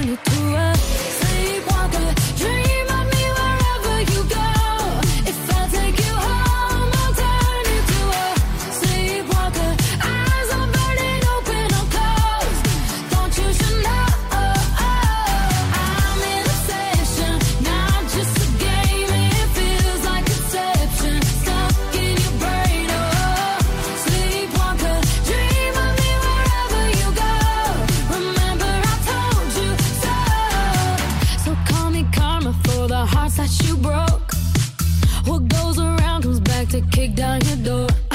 you to a sleepwalker. Dream of me wherever you go. If I take you home, I'll turn you to a sleepwalker. Eyes are burning open or closed. Don't you should know I'm in obsession, not just a game. It feels like deception, stuck in your brain. Oh, sleepwalker. Dream of me wherever you go. Remember I told you so. So call me karma for the hearts that you broke. What goes around comes back to kick down your door.